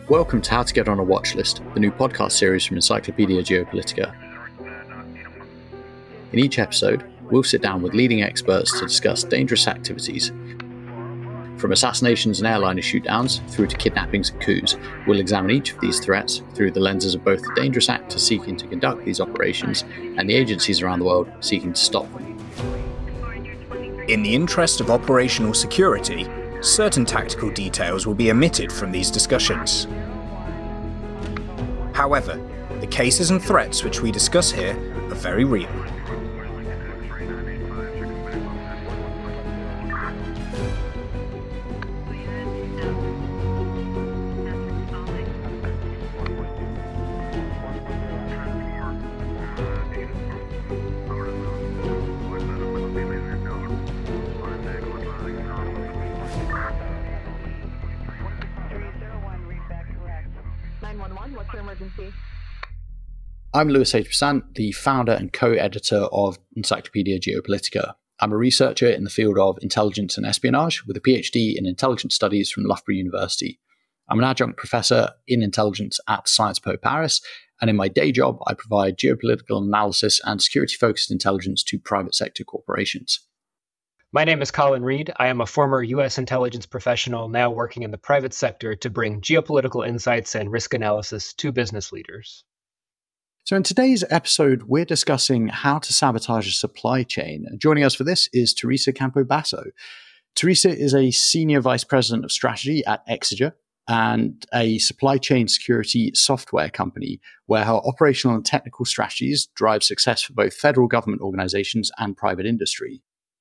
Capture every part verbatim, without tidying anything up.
Welcome to How to Get on a Watch List, the new podcast series from Encyclopedia Geopolitica. In each episode, we'll sit down with leading experts to discuss dangerous activities. From assassinations and airliner shootdowns through to kidnappings and coups, we'll examine each of these threats through the lenses of both the dangerous actors seeking to conduct these operations and the agencies around the world seeking to stop them. In the interest of operational security, certain tactical details will be omitted from these discussions. However, the cases and threats which we discuss here are very real. I'm Louis H. Besant, the founder and co-editor of Encyclopedia Geopolitica. I'm a researcher in the field of intelligence and espionage with a PhD in intelligence studies from Loughborough University. I'm an adjunct professor in intelligence at Sciences Po Paris, and in my day job, I provide geopolitical analysis and security-focused intelligence to private sector corporations. My name is Colin Reed. I am a former U S intelligence professional now working in the private sector to bring geopolitical insights and risk analysis to business leaders. So in today's episode, we're discussing how to sabotage a supply chain. And joining us for this is Teresa Campobasso. Teresa is a senior vice president of strategy at Exeger and a supply chain security software company where her operational and technical strategies drive success for both federal government organizations and private industry.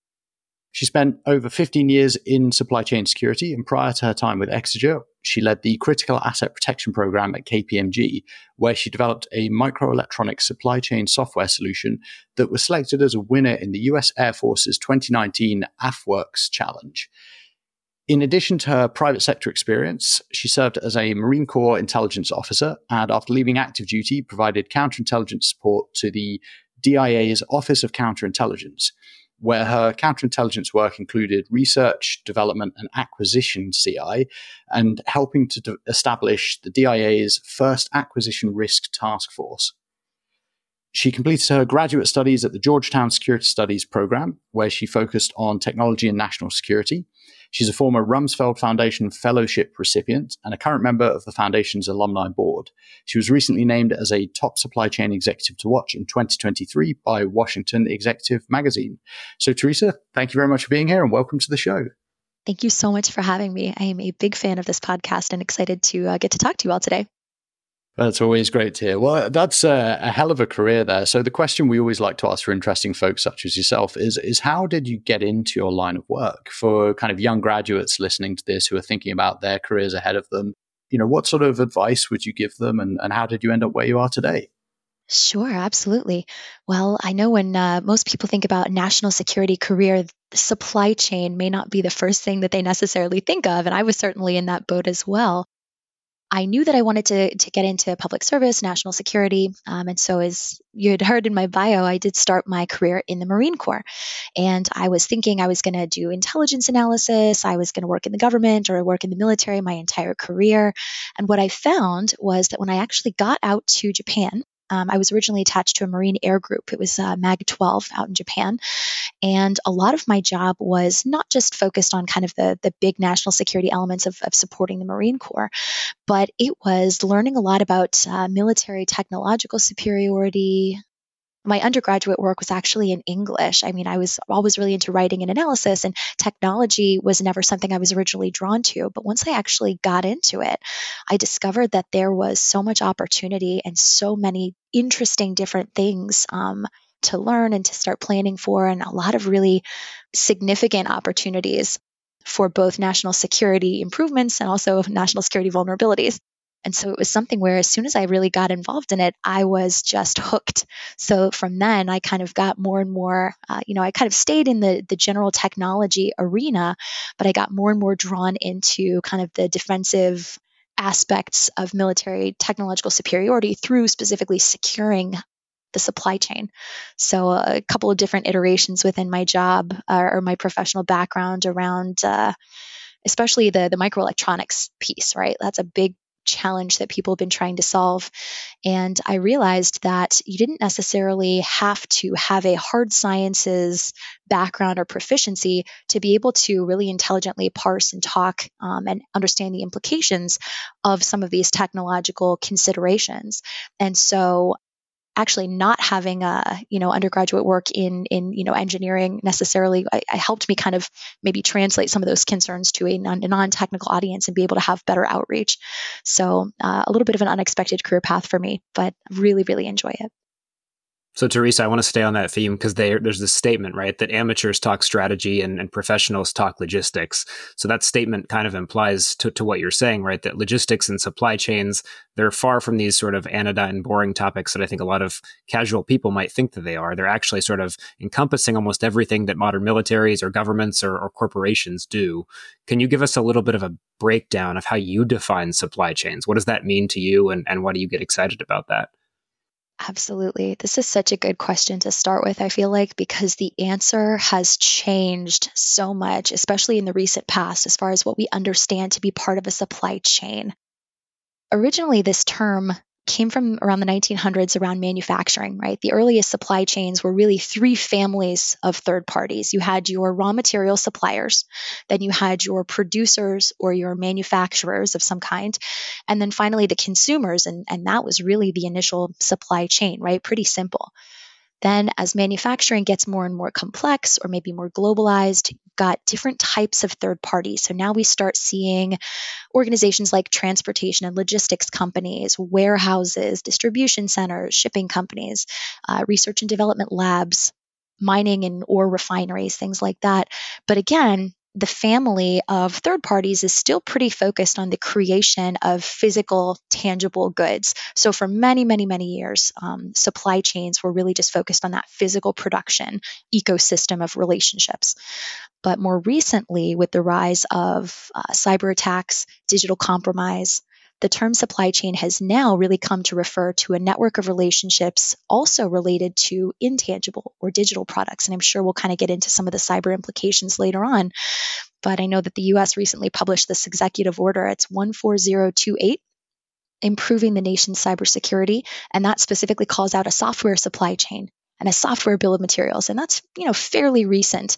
She spent over fifteen years in supply chain security, and prior to her time with Exeger, she led the Critical Asset Protection Program at K P M G, where she developed a microelectronic supply chain software solution that was selected as a winner in the U S Air Force's twenty nineteen AFWERX Challenge. In addition to her private sector experience, she served as a Marine Corps intelligence officer, and after leaving active duty, provided counterintelligence support to the D I A's Office of Counterintelligence, where her counterintelligence work included research, development, and acquisition C I, and helping to de- establish the D I A's first acquisition risk task force. She completed her graduate studies at the Georgetown Security Studies program, where she focused on technology and national security. She's a former Rumsfeld Foundation Fellowship recipient and a current member of the Foundation's alumni board. She was recently named as a top supply chain executive to watch in twenty twenty-three by Washington Executive Magazine. So, Teresa, thank you very much for being here and welcome to the show. Thank you so much for having me. I am a big fan of this podcast and excited to uh, get to talk to you all today. That's always great to hear. Well, that's a, a hell of a career there. So the question we always like to ask for interesting folks such as yourself is, is how did you get into your line of work? For kind of young graduates listening to this who are thinking about their careers ahead of them, you know, what sort of advice would you give them and, and how did you end up where you are today? Sure, absolutely. Well, I know when uh, most people think about national security career, the supply chain may not be the first thing that they necessarily think of. And I was certainly in that boat as well. I knew that I wanted to to get into public service, national security. Um, and so as you had heard in my bio, I did start my career in the Marine Corps. And I was thinking I was going to do intelligence analysis. I was going to work in the government or work in the military my entire career. And what I found was that when I actually got out to Japan, Um, I was originally attached to a Marine Air Group. It was uh, MAG twelve out in Japan. And a lot of my job was not just focused on kind of the, the big national security elements of, of supporting the Marine Corps, but it was learning a lot about uh, military technological superiority. My undergraduate work was actually in English. I mean, I was always really into writing and analysis, and technology was never something I was originally drawn to. But once I actually got into it, I discovered that there was so much opportunity and so many interesting different things um, to learn and to start planning for, and a lot of really significant opportunities for both national security improvements and also national security vulnerabilities. And so it was something where as soon as I really got involved in it, I was just hooked. So from then, I kind of got more and more, uh, you know, I kind of stayed in the, the general technology arena, but I got more and more drawn into kind of the defensive aspects of military technological superiority through specifically securing the supply chain. So uh, a couple of different iterations within my job uh, or my professional background around uh, especially the, the microelectronics piece, right? That's a big challenge that people have been trying to solve. And I realized that you didn't necessarily have to have a hard sciences background or proficiency to be able to really intelligently parse and talk um, and understand the implications of some of these technological considerations. And so actually not having a, you know, undergraduate work in, in, you know, engineering necessarily, I, I helped me kind of maybe translate some of those concerns to a, non, a non-technical audience and be able to have better outreach. So uh, a little bit of an unexpected career path for me, but really, really enjoy it. So, Teresa, I want to stay on that theme because there's this statement, right, that amateurs talk strategy and, and professionals talk logistics. So that statement kind of implies to, to what you're saying, right, that logistics and supply chains, they're far from these sort of anodyne, boring topics that I think a lot of casual people might think that they are. They're actually sort of encompassing almost everything that modern militaries or governments or, or corporations do. Can you give us a little bit of a breakdown of how you define supply chains? What does that mean to you, and, and why do you get excited about that? Absolutely. This is such a good question to start with, I feel like, because the answer has changed so much, especially in the recent past, as far as what we understand to be part of a supply chain. Originally, this term came from around the nineteen hundreds around manufacturing, right? The earliest supply chains were really three families of third parties. You had your raw material suppliers, then you had your producers or your manufacturers of some kind, and then finally the consumers, and, and that was really the initial supply chain, right? Pretty simple. Then as manufacturing gets more and more complex or maybe more globalized, you've got different types of third parties. So now we start seeing organizations like transportation and logistics companies, warehouses, distribution centers, shipping companies, uh, research and development labs, mining and ore refineries, things like that. But again, the family of third parties is still pretty focused on the creation of physical, tangible goods. So for many, many, many years, um, supply chains were really just focused on that physical production ecosystem of relationships. But more recently, with the rise of uh, cyber attacks, digital compromise, the term supply chain has now really come to refer to a network of relationships also related to intangible or digital products. And I'm sure we'll kind of get into some of the cyber implications later on. But I know that the U S recently published this executive order. It's one four zero two eight, improving the nation's cybersecurity. And that specifically calls out a software supply chain and a software bill of materials. And that's, you know, fairly recent.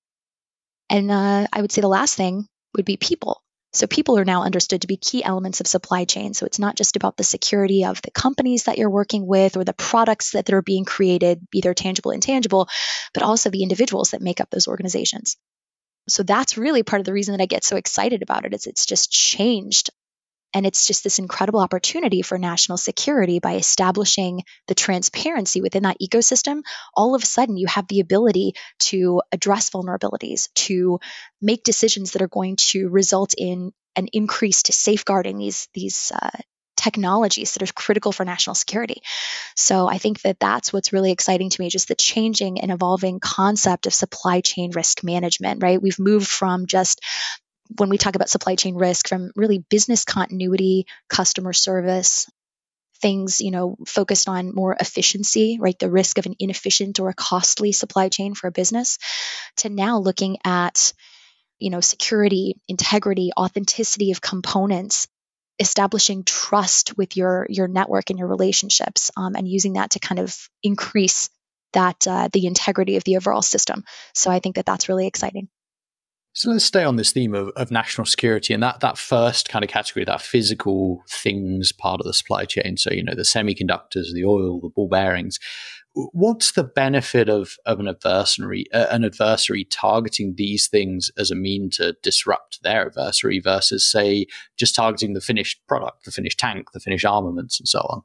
And uh, I would say the last thing would be people. So people are now understood to be key elements of supply chain. So it's not just about the security of the companies that you're working with or the products that are being created, be they tangible or intangible, but also the individuals that make up those organizations. So that's really part of the reason that I get so excited about it, is it's just changed. And it's just this incredible opportunity for national security by establishing the transparency within that ecosystem. All of a sudden, you have the ability to address vulnerabilities, to make decisions that are going to result in an increase to safeguarding these, these uh, technologies that are critical for national security. So I think that that's what's really exciting to me, just the changing and evolving concept of supply chain risk management, right? We've moved from just, when we talk about supply chain risk, from really business continuity, customer service, things, you know, focused on more efficiency, right? The risk of an inefficient or a costly supply chain for a business, to now looking at, you know, security, integrity, authenticity of components, establishing trust with your, your network and your relationships, um, and using that to kind of increase that, uh, the integrity of the overall system. So I think that that's really exciting. So let's stay on this theme of, of national security and that that first kind of category, that physical things part of the supply chain. So, you know, the semiconductors, the oil, the ball bearings. What's the benefit of, of an adversary, uh, an adversary targeting these things as a mean to disrupt their adversary versus, say, just targeting the finished product, the finished tank, the finished armaments, and so on?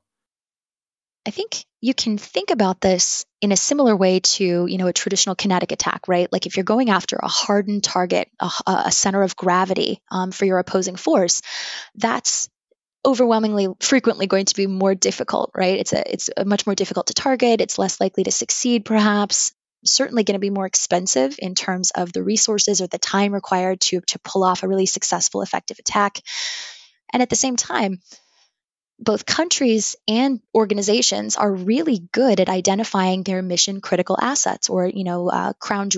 I think you can think about this in a similar way to, you know, a traditional kinetic attack, right? Like if you're going after a hardened target, a, a center of gravity um, for your opposing force, that's overwhelmingly frequently going to be more difficult, right? It's a it's a much more difficult to target. It's less likely to succeed, perhaps. Certainly going to be more expensive in terms of the resources or the time required to to pull off a really successful, effective attack. And at the same time, both countries and organizations are really good at identifying their mission critical assets, or, you know, uh, crown jewels,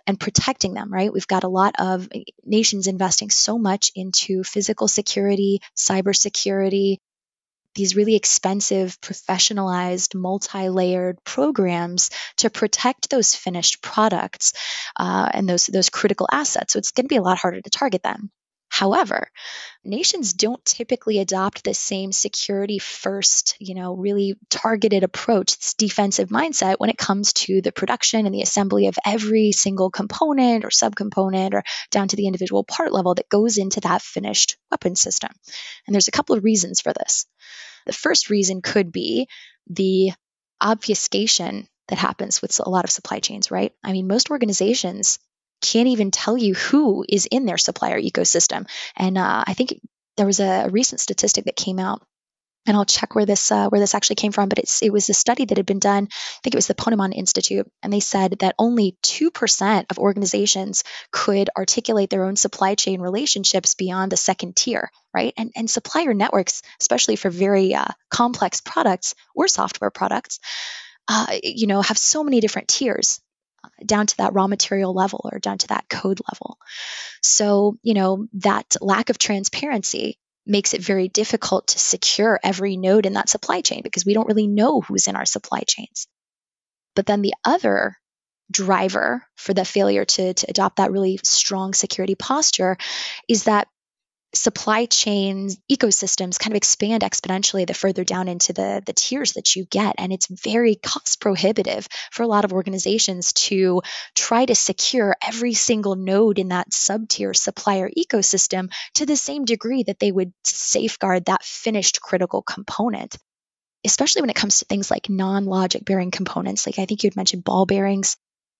and protecting them, right? We've got a lot of nations investing so much into physical security, cybersecurity, these really expensive, professionalized, multi-layered programs to protect those finished products uh, and those, those critical assets. So it's going to be a lot harder to target them. However, nations don't typically adopt the same security first, you know, really targeted approach, this defensive mindset when it comes to the production and the assembly of every single component or subcomponent or down to the individual part level that goes into that finished weapon system. And there's a couple of reasons for this. The first reason could be the obfuscation that happens with a lot of supply chains, right? I mean, most organizations can't even tell you who is in their supplier ecosystem. And uh, I think there was a recent statistic that came out, and I'll check where this uh, where this actually came from, but it's, it was a study that had been done, I think it was the Ponemon Institute, and they said that only two percent of organizations could articulate their own supply chain relationships beyond the second tier, right? And, and supplier networks, especially for very uh, complex products or software products, uh, you know, have so many different tiers down to that raw material level or down to that code level. So, you know, that lack of transparency makes it very difficult to secure every node in that supply chain because we don't really know who's in our supply chains. But then the other driver for the failure to, to adopt that really strong security posture is that supply chain ecosystems kind of expand exponentially the further down into the, the tiers that you get. And it's very cost prohibitive for a lot of organizations to try to secure every single node in that sub-tier supplier ecosystem to the same degree that they would safeguard that finished critical component, especially when it comes to things like non-logic bearing components. Like I think you had mentioned ball bearings.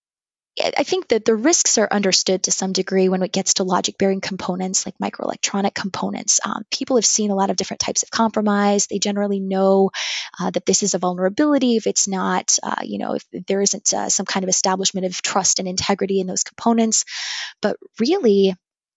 I think that the risks are understood to some degree when it gets to logic-bearing components like microelectronic components. Um, people have seen a lot of different types of compromise. They generally know uh, that this is a vulnerability if it's not, uh, you know, if there isn't uh, some kind of establishment of trust and integrity in those components. But really,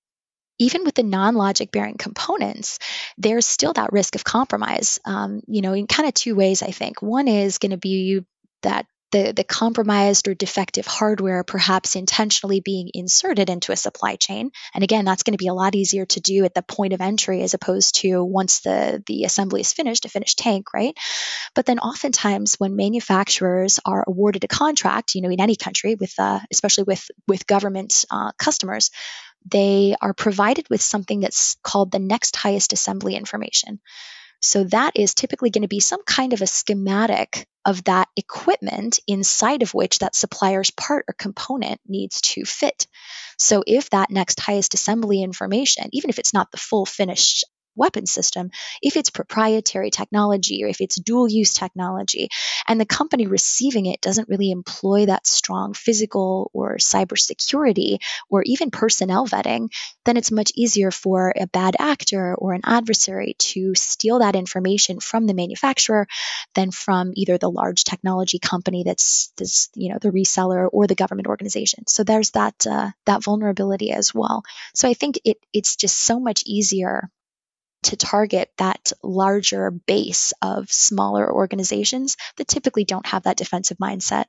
even with the non-logic bearing components, there's still that risk of compromise, um, you know, in kind of two ways, I think. One is going to be that The, the compromised or defective hardware perhaps intentionally being inserted into a supply chain. And again, that's going to be a lot easier to do at the point of entry as opposed to once the, the assembly is finished, a finished tank, right? But then oftentimes when manufacturers are awarded a contract, you know, in any country, with uh, especially with, with government uh, customers, they are provided with something that's called the next highest assembly information. So that is typically going to be some kind of a schematic of that equipment inside of which that supplier's part or component needs to fit. So if that next highest assembly information, even if it's not the full finished weapon system, if it's proprietary technology or if it's dual use technology, and the company receiving it doesn't really employ that strong physical or cybersecurity or even personnel vetting, then it's much easier for a bad actor or an adversary to steal that information from the manufacturer than from either the large technology company that's, that's you know, the reseller or the government organization. So there's that uh, that vulnerability as well. So I think it it's just so much easier to target that larger base of smaller organizations that typically don't have that defensive mindset.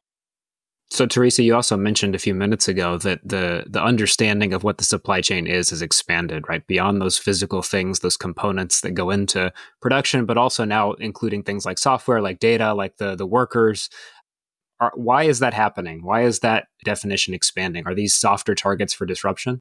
So, Teresa, you also mentioned a few minutes ago that the the understanding of what the supply chain is has expanded, right? Beyond those physical things, those components that go into production, but also now including things like software, like data, like the, the workers. Are, why is that happening? Why is that definition expanding? Are these softer targets for disruption?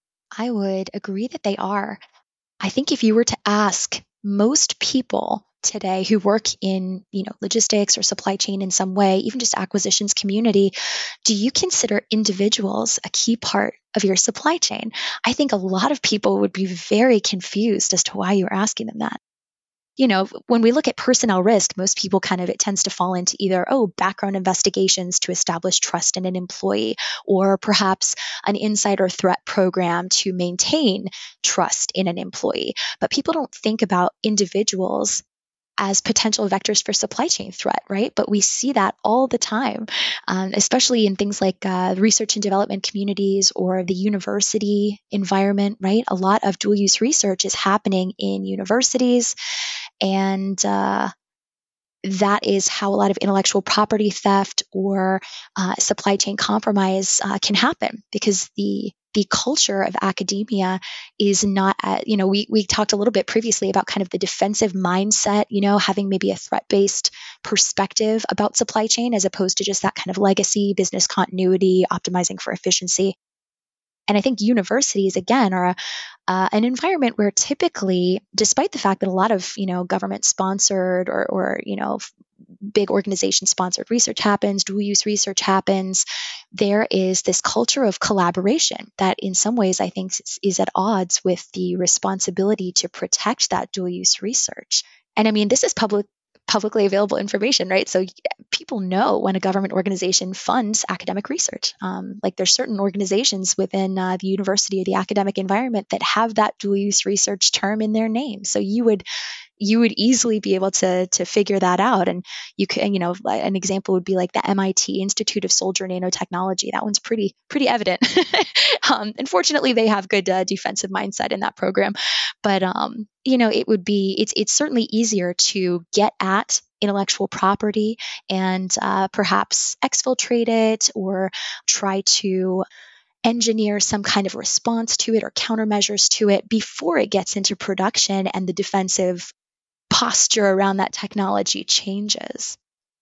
I would agree that they are. I think if you were to ask most people today who work in, you know, logistics or supply chain in some way, even just acquisitions community, do you consider individuals a key part of your supply chain? I think a lot of people would be very confused as to why you're asking them that. You know, when we look at personnel risk, most people kind of, it tends to fall into either, oh, background investigations to establish trust in an employee, or perhaps an insider threat program to maintain trust in an employee. But people don't think about individuals as potential vectors for supply chain threat, right? But we see that all the time, um, especially in things like uh, research and development communities or the university environment, right? A lot of dual use research is happening in universities. And uh, that is how a lot of intellectual property theft or uh, supply chain compromise uh, can happen, because the the culture of academia is not, at, you know, we, we talked a little bit previously about kind of the defensive mindset, you know, having maybe a threat-based perspective about supply chain as opposed to just that kind of legacy, business continuity, optimizing for efficiency. And I think universities, again, are a, uh, an environment where typically, despite the fact that a lot of, you know, government-sponsored or, or, you know, big organization-sponsored research happens, dual-use research happens, there is this culture of collaboration that in some ways I think is, is at odds with the responsibility to protect that dual-use research. And I mean, this is public publicly available information, right? So people know when a government organization funds academic research. Um, like there's certain organizations within uh, the university or the academic environment that have that dual-use research term in their name. So you would you would easily be able to to figure that out. And you can, you know, an example would be like the M I T Institute of Soldier Nanotechnology. That one's pretty pretty evident. um, unfortunately, they have good uh, defensive mindset in that program, but um, you know, it would be it's it's certainly easier to get at intellectual property and uh, perhaps exfiltrate it or try to engineer some kind of response to it or countermeasures to it before it gets into production and the defensive posture around that technology changes.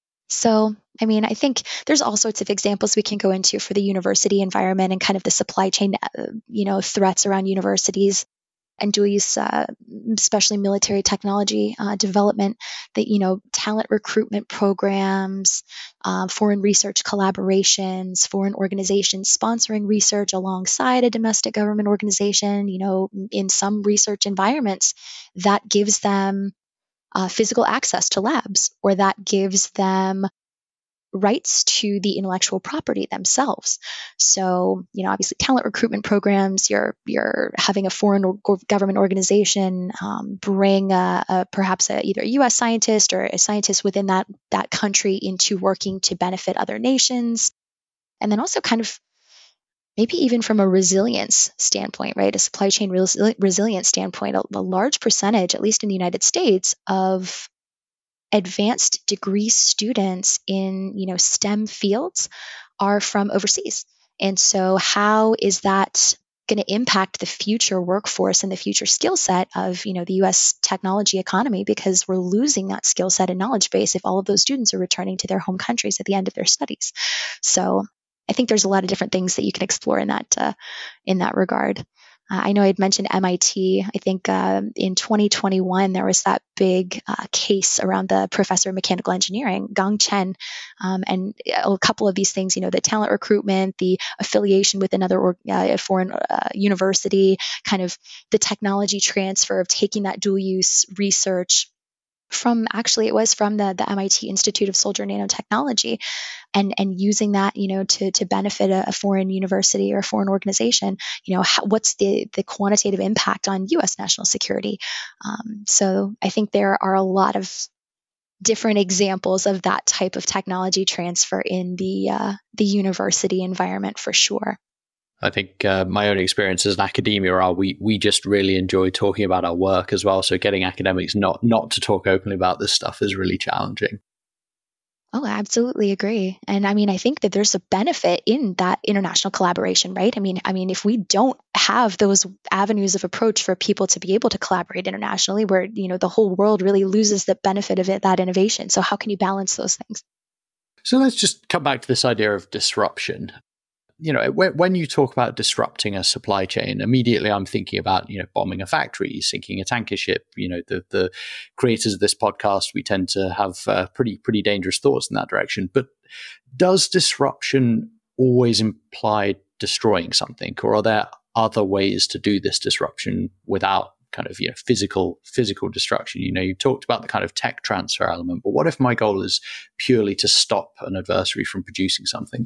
So, I mean, I think there's all sorts of examples we can go into for the university environment and kind of the supply chain, uh, you know, threats around universities and dual use, uh, especially military technology uh, development, that, you know, talent recruitment programs, uh, foreign research collaborations, foreign organizations sponsoring research alongside a domestic government organization, you know, in some research environments that gives them Uh, physical access to labs, or that gives them rights to the intellectual property themselves. So, you know, obviously talent recruitment programs, you're you're having a foreign or government organization um, bring a, a, perhaps a, either a U S scientist or a scientist within that that country into working to benefit other nations. And then also kind of maybe even from a resilience standpoint, right? A supply chain res- resilience standpoint, a, a large percentage, at least in the United States, of advanced degree students in, you know, STEM fields are from overseas. And so how is that going to impact the future workforce and the future skill set of, you know, the U S technology economy? Because we're losing that skill set and knowledge base if all of those students are returning to their home countries at the end of their studies. So I think there's a lot of different things that you can explore in that uh, in that regard. Uh, I know I'd mentioned M I T. I think uh, in twenty twenty-one there was that big uh, case around the professor of mechanical engineering, Gang Chen, um, and a couple of these things. You know, the talent recruitment, the affiliation with another or, uh, foreign uh, university, kind of the technology transfer of taking that dual use research from actually it was from the, the M I T Institute of Soldier Nanotechnology and and using that, you know, to to benefit a, a foreign university or a foreign organization. You know, how, what's the the quantitative impact on U S national security? Um, so I think there are a lot of different examples of that type of technology transfer in the uh, the university environment for sure. I think uh, my own experiences in academia are we we just really enjoy talking about our work as well. So getting academics not not to talk openly about this stuff is really challenging. Oh, I absolutely agree. And I mean, I think that there's a benefit in that international collaboration, right? I mean, I mean, if we don't have those avenues of approach for people to be able to collaborate internationally, where, you know, the whole world really loses the benefit of it, that innovation. So how can you balance those things? So let's just come back to this idea of disruption. You know, when you talk about disrupting a supply chain, immediately I'm thinking about, you know, bombing a factory, sinking a tanker ship. You know, the the creators of this podcast, we tend to have uh, pretty pretty dangerous thoughts in that direction. But does disruption always imply destroying something, or are there other ways to do this disruption without kind of, you know, physical physical destruction? You know, you talked about the kind of tech transfer element, but what if my goal is purely to stop an adversary from producing something?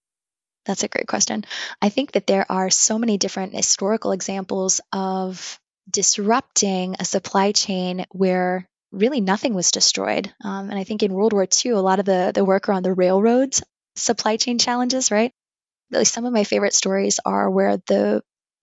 That's a great question. I think that there are so many different historical examples of disrupting a supply chain where really nothing was destroyed. Um, and I think in World War Two, a lot of the, the work around the railroads supply chain challenges, right? Some of my favorite stories are where the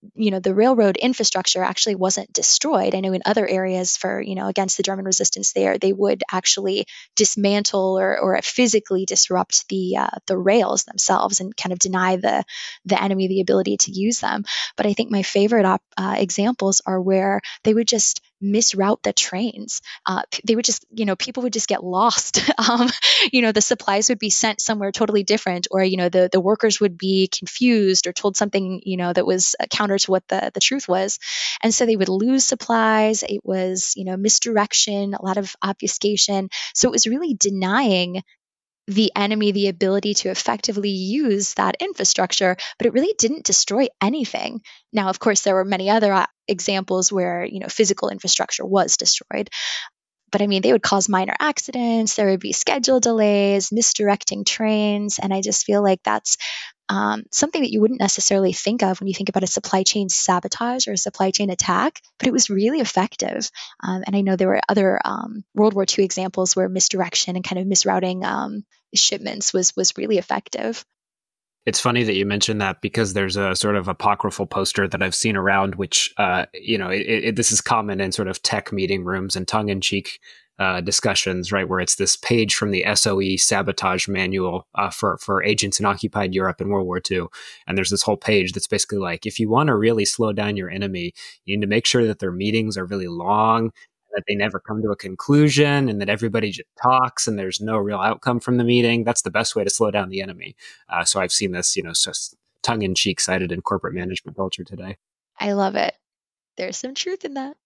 you know, the railroad infrastructure actually wasn't destroyed. I know in other areas for, you know, against the German resistance there, they would actually dismantle or, or physically disrupt the uh, the rails themselves and kind of deny the the enemy the ability to use them. But I think my favorite op- uh, examples are where they would just misroute the trains. Uh, they would just, you know, people would just get lost. um, you know, the supplies would be sent somewhere totally different, or, you know, the, the workers would be confused or told something, you know, that was uh, counter to what the, the truth was. And so they would lose supplies. It was, you know, misdirection, a lot of obfuscation. So it was really denying the enemy the ability to effectively use that infrastructure, but it really didn't destroy anything. Now, of course, there were many other uh, examples where, you know, physical infrastructure was destroyed. But I mean, they would cause minor accidents, there would be schedule delays, misdirecting trains. And I just feel like that's um, something that you wouldn't necessarily think of when you think about a supply chain sabotage or a supply chain attack, but it was really effective. Um, and I know there were other um, World War Two examples where misdirection and kind of misrouting um, shipments was was really effective. It's funny that you mentioned that, because there's a sort of apocryphal poster that I've seen around, which, uh, you know, it, it, this is common in sort of tech meeting rooms and tongue-in-cheek uh, discussions, right, where it's this page from the S O E sabotage manual uh, for, for agents in occupied Europe in World War Two. And there's this whole page that's basically like, if you want to really slow down your enemy, you need to make sure that their meetings are really long, that they never come to a conclusion, and that everybody just talks and there's no real outcome from the meeting. That's the best way to slow down the enemy. Uh, so I've seen this, you know, so tongue-in-cheek cited in corporate management culture today. I love it. There's some truth in that.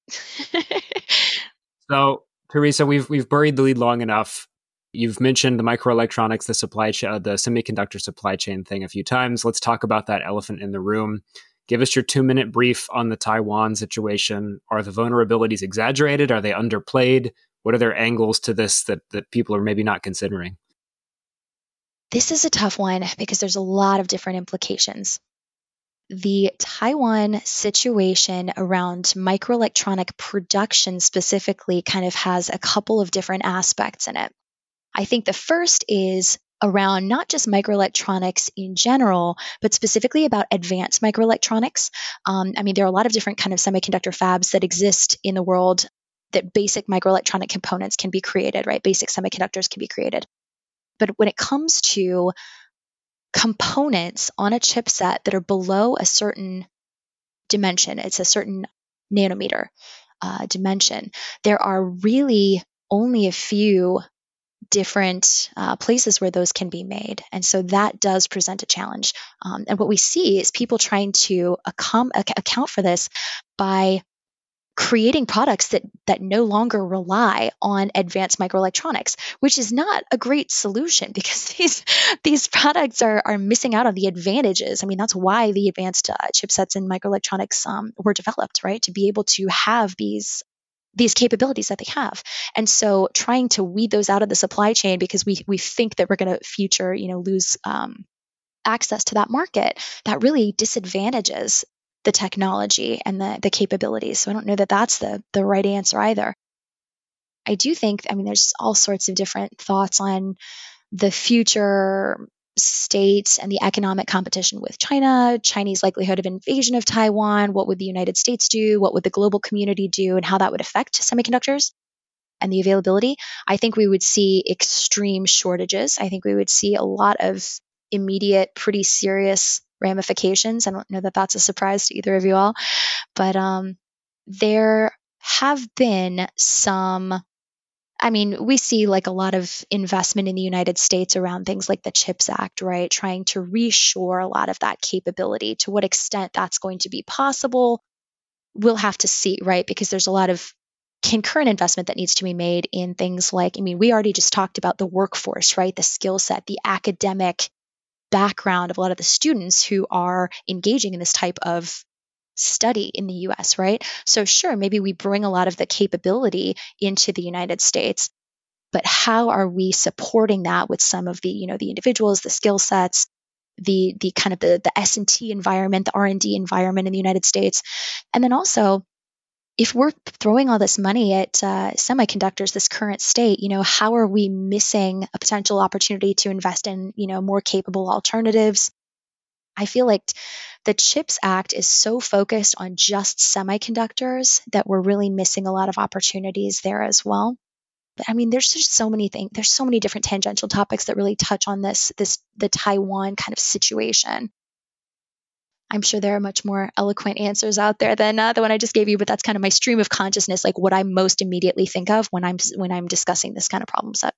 So, Teresa, we've we've buried the lead long enough. You've mentioned the microelectronics, the supply chain, the semiconductor supply chain thing a few times. Let's talk about that elephant in the room. Give us your two-minute brief on the Taiwan situation. Are the vulnerabilities exaggerated? Are they underplayed? What are their angles to this that, that people are maybe not considering? This is a tough one because there's a lot of different implications. The Taiwan situation around microelectronic production specifically kind of has a couple of different aspects in it. I think the first is around not just microelectronics in general, but specifically about advanced microelectronics. Um, I mean, there are a lot of different kind of semiconductor fabs that exist in the world that basic microelectronic components can be created, right? Basic semiconductors can be created. But when it comes to components on a chipset that are below a certain dimension, it's a certain nanometer uh, dimension, there are really only a few different uh, places where those can be made. And so that does present a challenge. Um, and what we see is people trying to accom- ac- account for this by creating products that that no longer rely on advanced microelectronics, which is not a great solution because these these products are are missing out on the advantages. I mean, that's why the advanced uh, chipsets and microelectronics um, were developed, right? To be able to have these these capabilities that they have. And so trying to weed those out of the supply chain because we we think that we're going to future, you know, lose um, access to that market, that really disadvantages the technology and the, the capabilities. So I don't know that that's the, the right answer either. I do think, I mean, there's all sorts of different thoughts on the future state and the economic competition with China, Chinese likelihood of invasion of Taiwan, what would the United States do, what would the global community do, and how that would affect semiconductors and the availability. I think we would see extreme shortages. I think we would see a lot of immediate, pretty serious ramifications. I don't know that that's a surprise to either of you all, but um, there have been some, I mean, we see like a lot of investment in the United States around things like the CHIPS Act, right? Trying to reshore a lot of that capability. To what extent that's going to be possible, we'll have to see, right? Because there's a lot of concurrent investment that needs to be made in things like, I mean, we already just talked about the workforce, right? The skill set, the academic background of a lot of the students who are engaging in this type of study in the U S, right? So sure, maybe we bring a lot of the capability into the United States, but how are we supporting that with some of the, you know, the individuals, the skill sets, the the kind of the the S and T environment, the R and D environment in the United States? And then also, if we're throwing all this money at uh, semiconductors, this current state, you know, how are we missing a potential opportunity to invest in, you know, more capable alternatives? I feel like the CHIPS Act is so focused on just semiconductors that we're really missing a lot of opportunities there as well. But I mean, there's just so many things. There's so many different tangential topics that really touch on this, this the Taiwan kind of situation. I'm sure there are much more eloquent answers out there than uh, the one I just gave you, but that's kind of my stream of consciousness, like what I most immediately think of when I'm when I'm discussing this kind of problem set.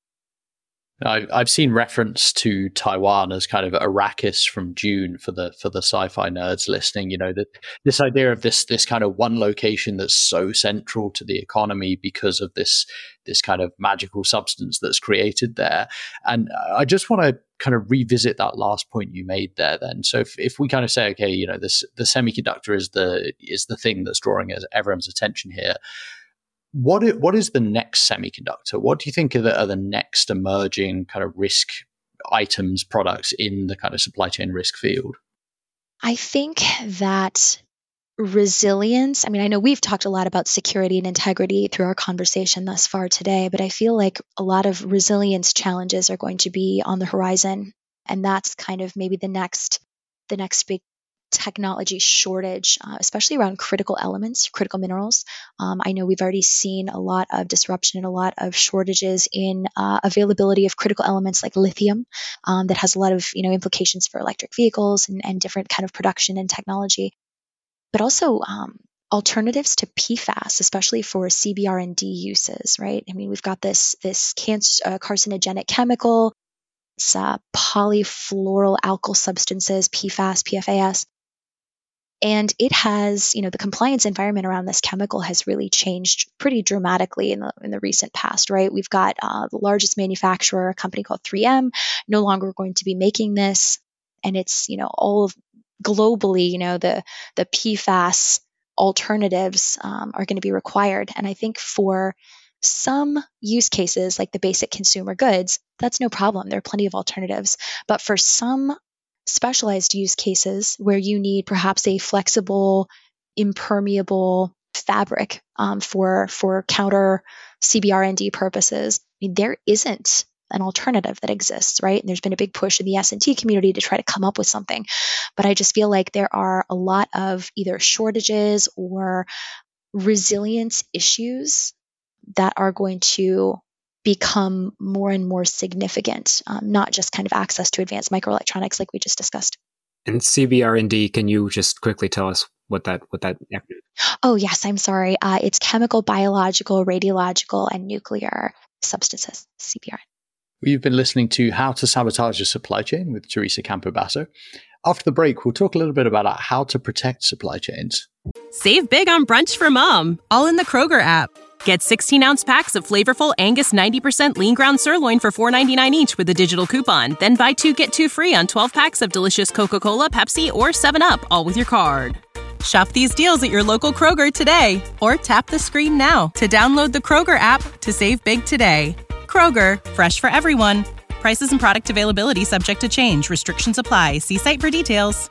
I, I've seen reference to Taiwan as kind of Arrakis from Dune for the for the sci-fi nerds listening. You know, that this idea of this this kind of one location that's so central to the economy because of this this kind of magical substance that's created there. And I just want to kind of revisit that last point you made there. Then, so if, if we kind of say, okay, you know, this the semiconductor is the is the thing that's drawing everyone's attention here. What is, what is the next semiconductor? What do you think are the, are the next emerging kind of risk items, products in the kind of supply chain risk field? I think that resilience, I mean, I know we've talked a lot about security and integrity through our conversation thus far today, but I feel like a lot of resilience challenges are going to be on the horizon. And that's kind of maybe the next, the next big technology shortage, uh, especially around critical elements, critical minerals. Um, I know we've already seen a lot of disruption and a lot of shortages in uh, availability of critical elements like lithium, um, that has a lot of, you know, implications for electric vehicles and, and different kind of production and technology. But also um, alternatives to P FAS, especially for C B R N D uses, right? I mean, we've got this this cancer, uh, carcinogenic chemical, it's uh, polyfluoroalkyl substances, P FAS, P F A S. And it has, you know, the compliance environment around this chemical has really changed pretty dramatically in the in the recent past, right? We've got uh, the largest manufacturer, a company called three M, no longer going to be making this, and it's, you know, all of globally, you know, the the P FAS alternatives um, are going to be required. And I think for some use cases, like the basic consumer goods, that's no problem. There are plenty of alternatives. But for some specialized use cases where you need perhaps a flexible, impermeable fabric um, for for counter C B R N D purposes, I mean, there isn't an alternative that exists, right? And there's been a big push in the S and T community to try to come up with something. But I just feel like there are a lot of either shortages or resilience issues that are going to become more and more significant, um, not just kind of access to advanced microelectronics like we just discussed. And C B R N D, can you just quickly tell us what that what that? Oh yes, I'm sorry. Uh, it's chemical, biological, radiological, and nuclear substances. C B R. You've been listening to How to Sabotage a Supply Chain with Teresa Campobasso. After the break, we'll talk a little bit about how to protect supply chains. Save big on brunch for mom, all in the Kroger app. Get sixteen-ounce packs of flavorful Angus ninety percent lean ground sirloin for four ninety-nine each with a digital coupon. Then buy two, get two free on twelve packs of delicious Coca-Cola, Pepsi, or seven up, all with your card. Shop these deals at your local Kroger today, or tap the screen now to download the Kroger app to save big today. Kroger, fresh for everyone. Prices and product availability subject to change. Restrictions apply. See site for details.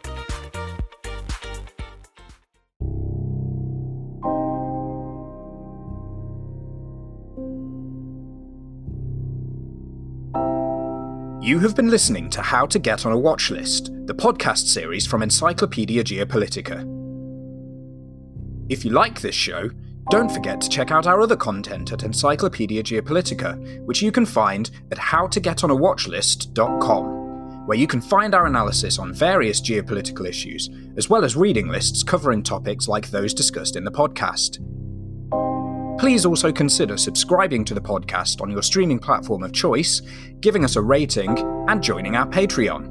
You have been listening to How to Get on a Watch List, the podcast series from Encyclopedia Geopolitica. If you like this show, don't forget to check out our other content at Encyclopedia Geopolitica, which you can find at how to get on a watch list dot com, where you can find our analysis on various geopolitical issues, as well as reading lists covering topics like those discussed in the podcast. Please also consider subscribing to the podcast on your streaming platform of choice, giving us a rating, and joining our Patreon.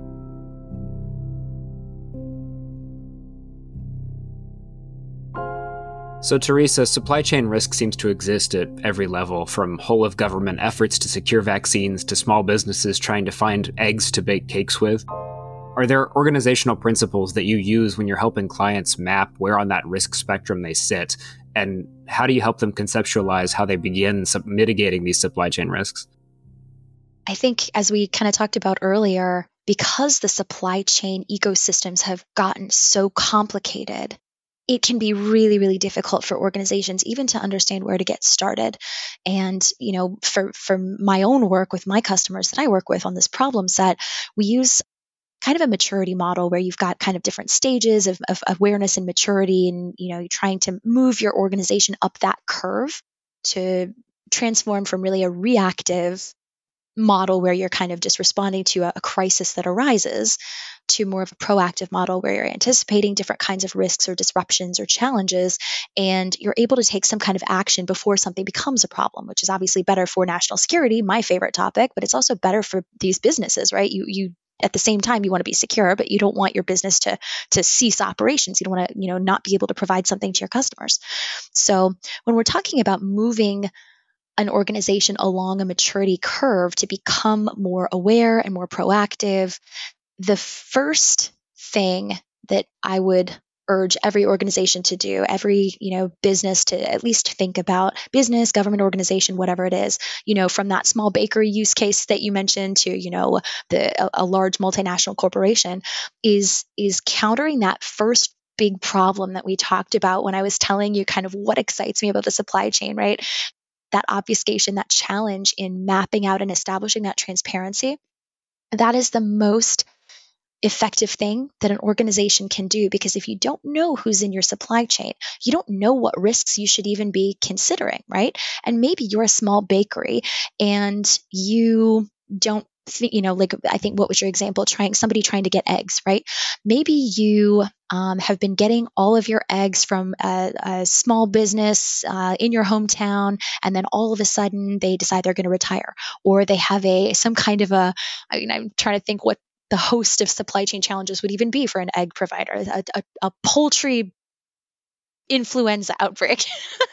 So, Teresa, supply chain risk seems to exist at every level, from whole-of-government efforts to secure vaccines to small businesses trying to find eggs to bake cakes with. Are there organizational principles that you use when you're helping clients map where on that risk spectrum they sit? And how do you help them conceptualize how they begin sub- mitigating these supply chain risks? I think, as we kind of talked about earlier, because the supply chain ecosystems have gotten so complicated, it can be really, really difficult for organizations even to understand where to get started. And, you know, for, for my own work with my customers that I work with on this problem set, we use kind of a maturity model where you've got kind of different stages of, of awareness and maturity, and you know, you're trying to move your organization up that curve to transform from really a reactive model where you're kind of just responding to a, a crisis that arises to more of a proactive model where you're anticipating different kinds of risks or disruptions or challenges, and you're able to take some kind of action before something becomes a problem, which is obviously better for national security, my favorite topic, but it's also better for these businesses, right? You you at the same time, you want to be secure, but you don't want your business to to cease operations. You don't want to, you know, not be able to provide something to your customers. So when we're talking about moving an organization along a maturity curve to become more aware and more proactive, the first thing that I would urge every organization to do, every, you know, business to at least think about, business, government organization, whatever it is, you know, from that small bakery use case that you mentioned to, you know, the a, a large multinational corporation, is is countering that first big problem that we talked about when I was telling you kind of what excites me about the supply chain, right? That obfuscation, that challenge in mapping out and establishing that transparency. That is the most effective thing that an organization can do, because if you don't know who's in your supply chain, you don't know what risks you should even be considering, right? And maybe you're a small bakery and you don't think, you know, like I think what was your example, trying somebody trying to get eggs, right? Maybe you um, have been getting all of your eggs from a, a small business uh, in your hometown, and then all of a sudden they decide they're going to retire, or they have a some kind of a, I mean, I'm trying to think what the host of supply chain challenges would even be for an egg provider, a, a, a poultry influenza outbreak,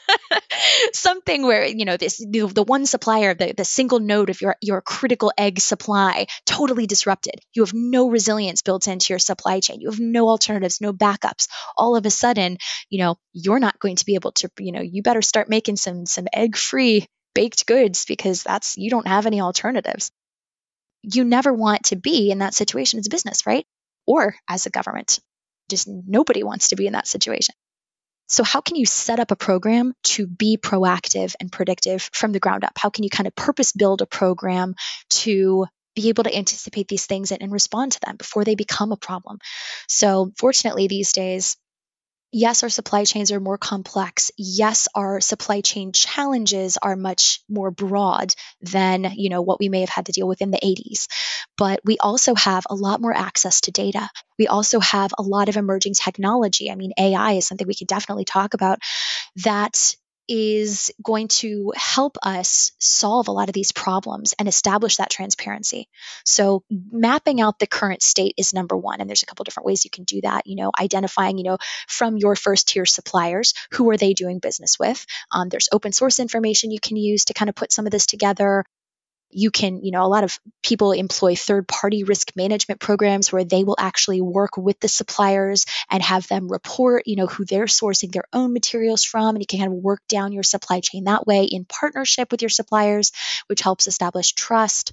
something where, you know, this the, the one supplier, the, the single node of your, your critical egg supply totally disrupted. You have no resilience built into your supply chain. You have no alternatives, no backups. All of a sudden, you know, you're not going to be able to, you know, you better start making some some egg-free baked goods, because that's, you don't have any alternatives. You never want to be in that situation as a business, right? Or as a government. Just nobody wants to be in that situation. So how can you set up a program to be proactive and predictive from the ground up? How can you kind of purpose build a program to be able to anticipate these things and, and respond to them before they become a problem? So fortunately these days, yes, our supply chains are more complex. Yes, our supply chain challenges are much more broad than, you know, what we may have had to deal with in the eighties. But we also have a lot more access to data. We also have a lot of emerging technology. I mean, A I is something we could definitely talk about that is going to help us solve a lot of these problems and establish that transparency. So mapping out the current state is number one. And there's a couple different ways you can do that. You know, identifying, you know, from your first tier suppliers, who are they doing business with? Um, there's open source information you can use to kind of put some of this together. You can, you know, a lot of people employ third-party risk management programs where they will actually work with the suppliers and have them report, you know, who they're sourcing their own materials from. And you can kind of work down your supply chain that way in partnership with your suppliers, which helps establish trust.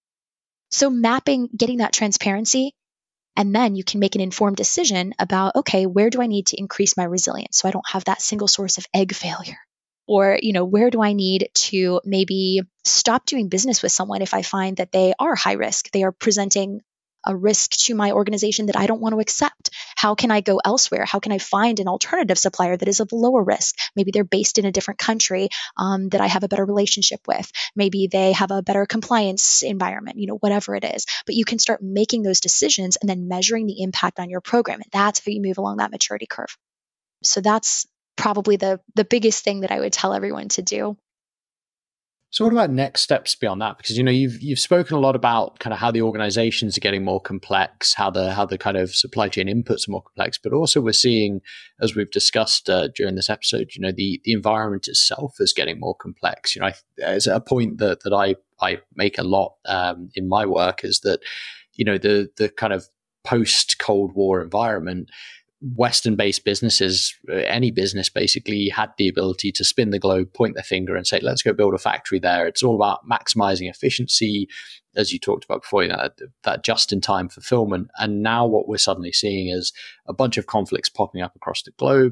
So mapping, getting that transparency, and then you can make an informed decision about, okay, where do I need to increase my resilience so I don't have that single source of egg failure? Or, you know, where do I need to maybe stop doing business with someone if I find that they are high risk, they are presenting a risk to my organization that I don't want to accept? How can I go elsewhere? How can I find an alternative supplier that is of lower risk? Maybe they're based in a different country um, that I have a better relationship with. Maybe they have a better compliance environment, you know, whatever it is. But you can start making those decisions and then measuring the impact on your program. And that's how you move along that maturity curve. So that's probably the the biggest thing that I would tell everyone to do. So what about next steps beyond that? Because, you know, you've you've spoken a lot about kind of how the organizations are getting more complex, how the how the kind of supply chain inputs are more complex, but also we're seeing, as we've discussed uh, during this episode, you know, the the environment itself is getting more complex. You know, I, there's a point that that I I make a lot um, in my work is that, you know, the the kind of post Cold War environment, Western-based businesses, any business basically, had the ability to spin the globe, point their finger and say, let's go build a factory there. It's all about maximizing efficiency, as you talked about before, you know, that, that just-in-time fulfillment. And now what we're suddenly seeing is a bunch of conflicts popping up across the globe.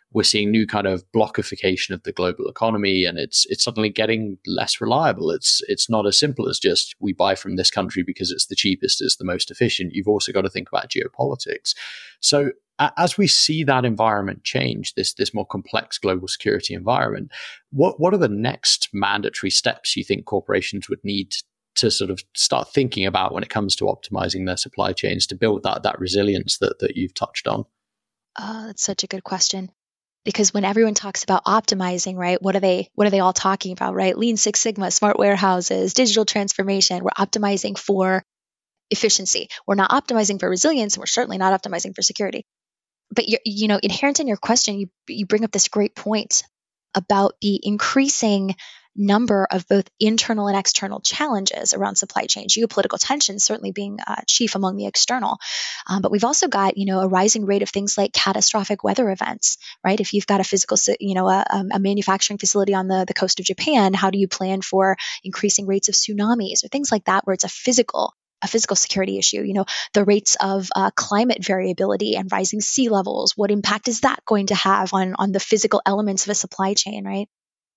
we're seeing new kind of blockification of the global economy, and it's it's suddenly getting less reliable. It's it's not as simple as just we buy from this country because it's the cheapest, it's the most efficient. You've also got to think about geopolitics. So as we see that environment change, this this more complex global security environment, what what are the next mandatory steps you think corporations would need to sort of start thinking about when it comes to optimizing their supply chains to build that that resilience that that you've touched on? Oh, that's such a good question. Because when everyone talks about optimizing, right, what are they what are they all talking about, right? Lean Six Sigma, smart warehouses, digital transformation. We're optimizing for efficiency. We're not optimizing for resilience, and we're certainly not optimizing for security. But you you know, inherent in your question, you you bring up this great point about the increasing number of both internal and external challenges around supply chain, geopolitical tensions certainly being uh, chief among the external. Um, but we've also got, you know, a rising rate of things like catastrophic weather events, right? If you've got a physical, you know, a, a manufacturing facility on the, the coast of Japan, how do you plan for increasing rates of tsunamis or things like that, where it's a physical a physical security issue? You know, the rates of uh, climate variability and rising sea levels, what impact is that going to have on, on the physical elements of a supply chain, right?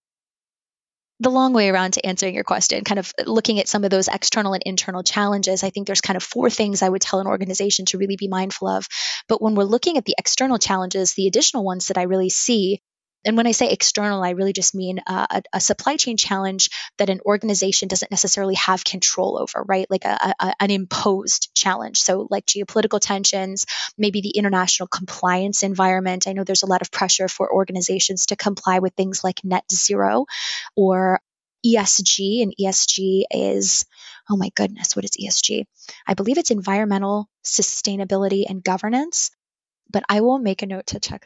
The long way around to answering your question, kind of looking at some of those external and internal challenges, I think there's kind of four things I would tell an organization to really be mindful of. But when we're looking at the external challenges, the additional ones that I really see, and when I say external, I really just mean uh, a, a supply chain challenge that an organization doesn't necessarily have control over, right? Like a, a, an imposed challenge. So like geopolitical tensions, maybe the international compliance environment. I know there's a lot of pressure for organizations to comply with things like net zero or E S G. And E S G is, oh my goodness, what is E S G? I believe it's environmental sustainability and governance, but I will make a note to check.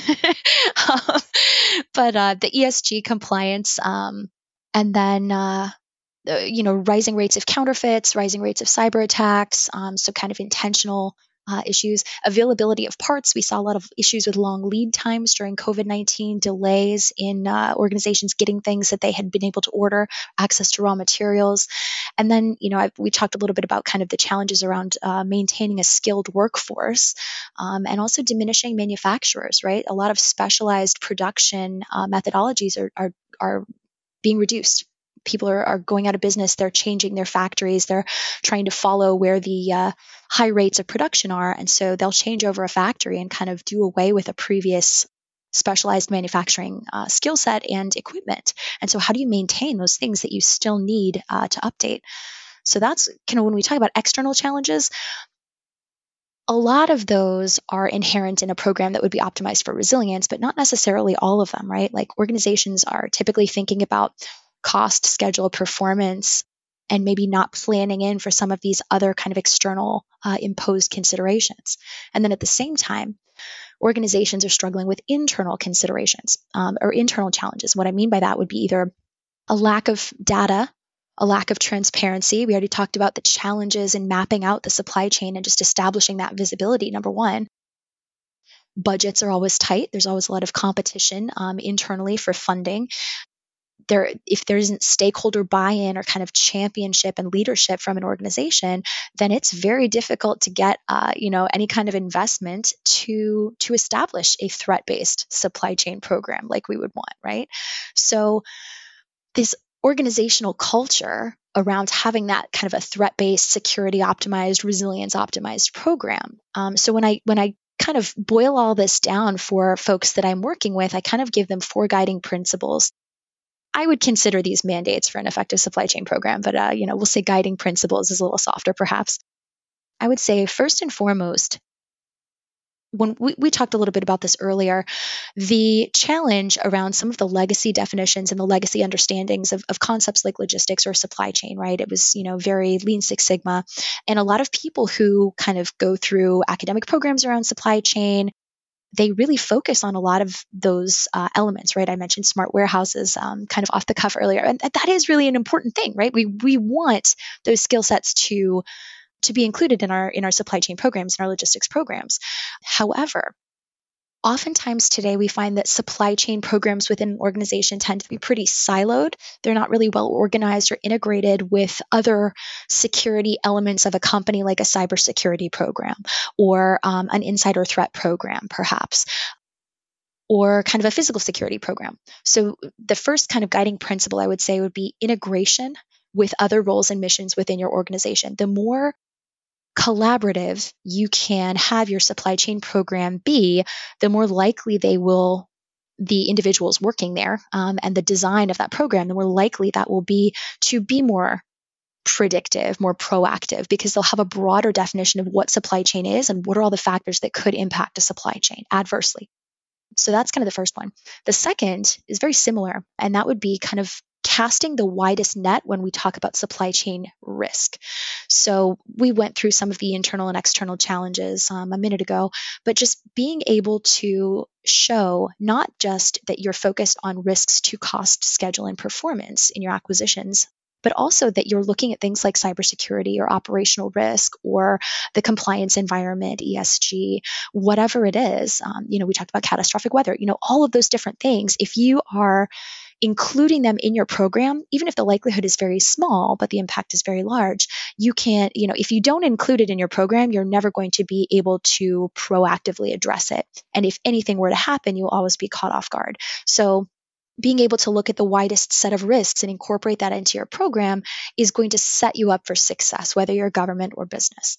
um, but uh, the E S G compliance, um, and then uh, the, you know, rising rates of counterfeits, rising rates of cyber attacks, um, so kind of intentional uh, issues, availability of parts. We saw a lot of issues with long lead times during COVID nineteen, delays in uh, organizations getting things that they had been able to order, access to raw materials. And then, you know, I, we talked a little bit about kind of the challenges around uh, maintaining a skilled workforce, um, and also diminishing manufacturers, right? A lot of specialized production uh, methodologies are, are, are being reduced. People are, are going out of business. They're changing their factories. They're trying to follow where the uh, high rates of production are. And so they'll change over a factory and kind of do away with a previous specialized manufacturing uh, skill set and equipment. And so how do you maintain those things that you still need uh, to update? So that's kind of when we talk about external challenges, a lot of those are inherent in a program that would be optimized for resilience, but not necessarily all of them, right? Like organizations are typically thinking about cost, schedule, performance, and maybe not planning in for some of these other kind of external uh, imposed considerations. And then at the same time, organizations are struggling with internal considerations um, or internal challenges. What I mean by that would be either a lack of data, a lack of transparency. We already talked about the challenges in mapping out the supply chain and just establishing that visibility, number one. Budgets are always tight. There's always a lot of competition um, internally for funding. There, if there isn't stakeholder buy-in or kind of championship and leadership from an organization, then it's very difficult to get, uh, you know, any kind of investment to to establish a threat-based supply chain program like we would want, right? So this organizational culture around having that kind of a threat-based, security-optimized, resilience-optimized program. Um, so when I when I kind of boil all this down for folks that I'm working with, I kind of give them four guiding principles. I would consider these mandates for an effective supply chain program, but uh, you know, we'll say guiding principles is a little softer, perhaps. I would say first and foremost, when we, we talked a little bit about this earlier, the challenge around some of the legacy definitions and the legacy understandings of, of concepts like logistics or supply chain, right? It was, you know, very Lean Six Sigma, and a lot of people who kind of go through academic programs around supply chain, they really focus on a lot of those uh, elements, right? I mentioned smart warehouses um, kind of off the cuff earlier, and that is really an important thing, right? We we want those skill sets to to be included in our in our supply chain programs and our logistics programs. However, oftentimes today we find that supply chain programs within an organization tend to be pretty siloed. They're not really well organized or integrated with other security elements of a company, like a cybersecurity program or um, an insider threat program, perhaps. or kind of a physical security program. So the first kind of guiding principle I would say would be integration with other roles and missions within your organization. The more collaborative you can have your supply chain program be, the more likely they will, the individuals working there um, and the design of that program, the more likely that will be to be more predictive, more proactive, because they'll have a broader definition of what supply chain is and what are all the factors that could impact a supply chain adversely. So that's kind of the first one. The second is very similar, and that would be kind of casting the widest net when we talk about supply chain risk. So we went through some of the internal and external challenges um, a minute ago, but just being able to show not just that you're focused on risks to cost, schedule, and performance in your acquisitions, but also that you're looking at things like cybersecurity or operational risk or the compliance environment, E S G, whatever it is. Um, you know, we talked about catastrophic weather, you know, all of those different things. If you are including them in your program, even if the likelihood is very small, but the impact is very large, you can't, you know, if you don't include it in your program, you're never going to be able to proactively address it. And if anything were to happen, you'll always be caught off guard. So being able to look at the widest set of risks and incorporate that into your program is going to set you up for success, whether you're government or business.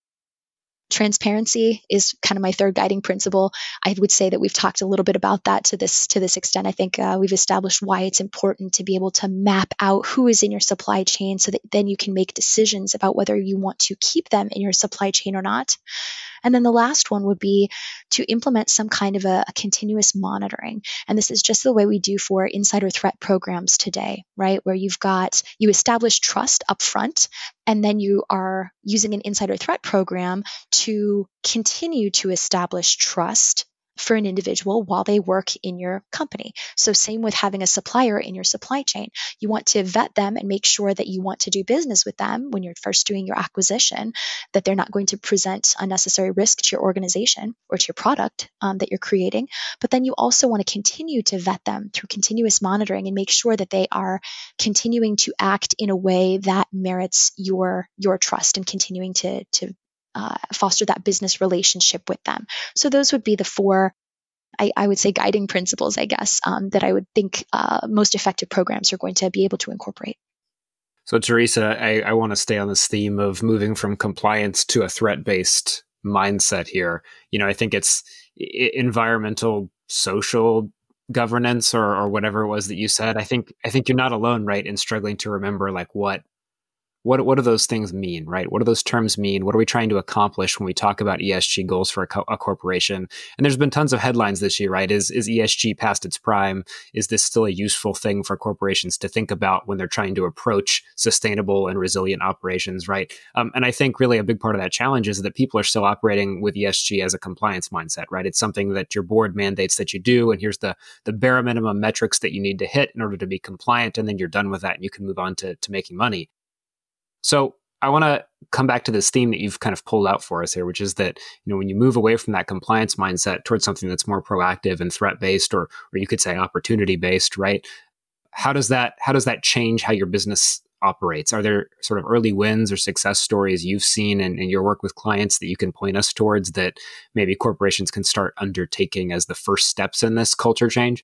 Transparency is kind of my third guiding principle. I would say that we've talked a little bit about that to this to this extent. I think uh, we've established why it's important to be able to map out who is in your supply chain so that then you can make decisions about whether you want to keep them in your supply chain or not. And then the last one would be to implement some kind of a, a continuous monitoring. And this is just the way we do for insider threat programs today, right? Where you've got, you establish trust up front, and then you are using an insider threat program to continue to establish trust for an individual while they work in your company. So same with having a supplier in your supply chain. You want to vet them and make sure that you want to do business with them when you're first doing your acquisition, that they're not going to present unnecessary risk to your organization or to your product um, that you're creating. But then you also want to continue to vet them through continuous monitoring and make sure that they are continuing to act in a way that merits your your trust and continuing to to Uh, foster that business relationship with them. So those would be the four, I, I would say, guiding principles, I guess, um, that I would think uh, most effective programs are going to be able to incorporate. So, Teresa, I, I want to stay on this theme of moving from compliance to a threat-based mindset here. You know, I think it's I- environmental, social governance, or, or whatever it was that you said. I think I think you're not alone, right, in struggling to remember like what. What what do those things mean, right? What do those terms mean? What are we trying to accomplish when we talk about E S G goals for a, co- a corporation? And there's been tons of headlines this year, right? Is is E S G past its prime? Is this still a useful thing for corporations to think about when they're trying to approach sustainable and resilient operations, right? Um, and I think really a big part of that challenge is that people are still operating with E S G as a compliance mindset, right? It's something that your board mandates that you do, and here's the the bare minimum metrics that you need to hit in order to be compliant, and then you're done with that and you can move on to to making money. So I want to come back to this theme that you've kind of pulled out for us here, which is that, you know, when you move away from that compliance mindset towards something that's more proactive and threat-based, or or you could say opportunity-based, right? How does that how does that change how your business operates? Are there sort of early wins or success stories you've seen in, in your work with clients that you can point us towards that maybe corporations can start undertaking as the first steps in this culture change?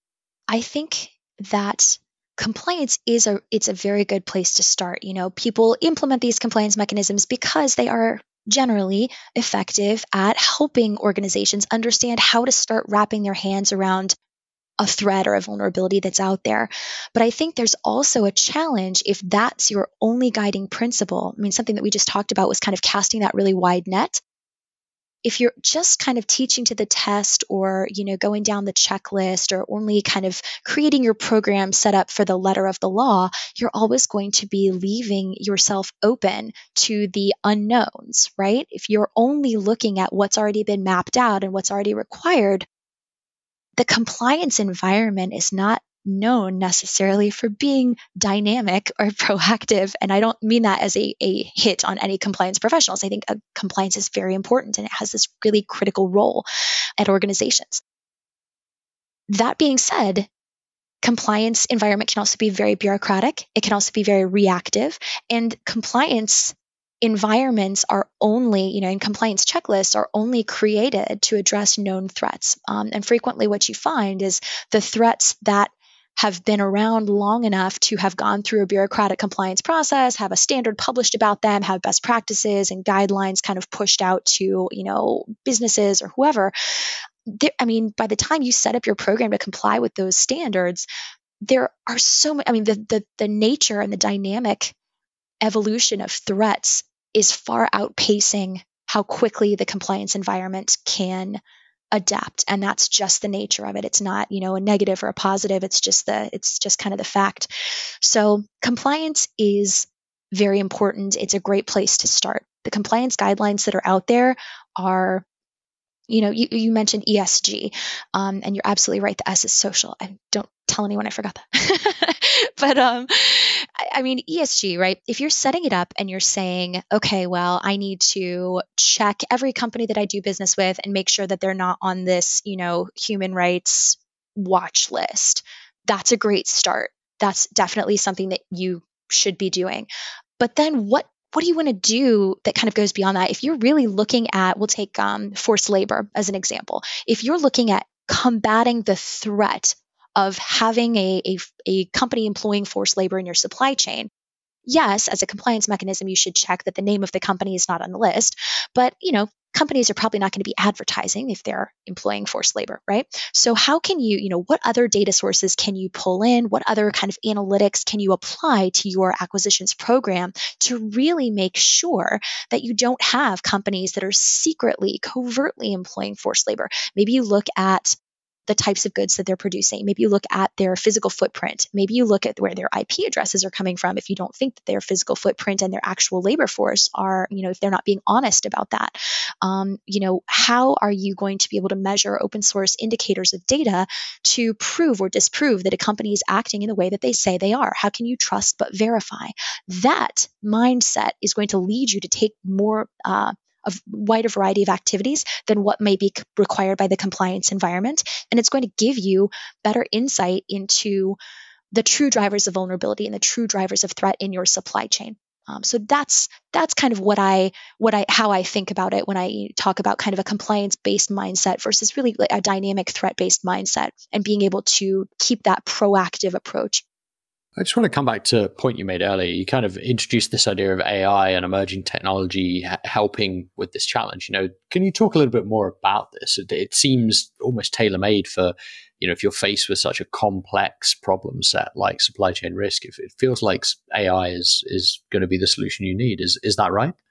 I think that compliance is a it's a very good place to start. You know, people implement these compliance mechanisms because they are generally effective at helping organizations understand how to start wrapping their hands around a threat or a vulnerability that's out there. But I think there's also a challenge if that's your only guiding principle. I mean, something that we just talked about was kind of casting that really wide net. If you're just kind of teaching to the test or, you know, going down the checklist or only kind of creating your program set up for the letter of the law, you're always going to be leaving yourself open to the unknowns, right? If you're only looking at what's already been mapped out and what's already required, the compliance environment is not known necessarily for being dynamic or proactive. And I don't mean that as a, a hit on any compliance professionals. I think uh, compliance is very important and it has this really critical role at organizations. That being said, compliance environment can also be very bureaucratic. It can also be very reactive. And compliance environments are only, you know, and compliance checklists are only created to address known threats. Um, and frequently what you find is the threats that have been around long enough to have gone through a bureaucratic compliance process, have a standard published about them, have best practices and guidelines kind of pushed out to, you know, businesses or whoever. There, I mean, by the time you set up your program to comply with those standards, there are so many, I mean, the, the, the nature and the dynamic evolution of threats is far outpacing how quickly the compliance environment can adapt. And that's just the nature of it. It's not, you know, a negative or a positive. It's just the, it's just kind of the fact. So compliance is very important. It's a great place to start. The compliance guidelines that are out there are, you know, you, you mentioned E S G, um, and you're absolutely right. The S is social. I don't tell anyone I forgot that. But um, I, I mean, E S G, right? If you're setting it up and you're saying, okay, well, I need to check every company that I do business with and make sure that they're not on this, you know, human rights watch list, that's a great start. That's definitely something that you should be doing. But then what What do you want to do that kind of goes beyond that? If you're really looking at, we'll take um, forced labor as an example. If you're looking at combating the threat of having a, a, a company employing forced labor in your supply chain, yes, as a compliance mechanism, you should check that the name of the company is not on the list. But, you know, companies are probably not going to be advertising if they're employing forced labor, right? So how can you, you know, what other data sources can you pull in? What other kind of analytics can you apply to your acquisitions program to really make sure that you don't have companies that are secretly, covertly employing forced labor? Maybe you look at the types of goods that they're producing. Maybe you look at their physical footprint. Maybe you look at where their I P addresses are coming from if you don't think that their physical footprint and their actual labor force are, you know, if they're not being honest about that. Um, you know, how are you going to be able to measure open source indicators of data to prove or disprove that a company is acting in the way that they say they are? How can you trust but verify? That mindset is going to lead you to take more uh, a wider variety of activities than what may be required by the compliance environment. And it's going to give you better insight into the true drivers of vulnerability and the true drivers of threat in your supply chain. Um, so that's that's kind of what I what I how I think about it when I talk about kind of a compliance-based mindset versus really a dynamic threat-based mindset and being able to keep that proactive approach. I just want to come back to a point you made earlier. You kind of introduced this idea of A I and emerging technology h- helping with this challenge. You know, can you talk a little bit more about this? It, it seems almost tailor-made for, you know, if you're faced with such a complex problem set like supply chain risk, if it feels like A I is is going to be the solution you need. Is is that right?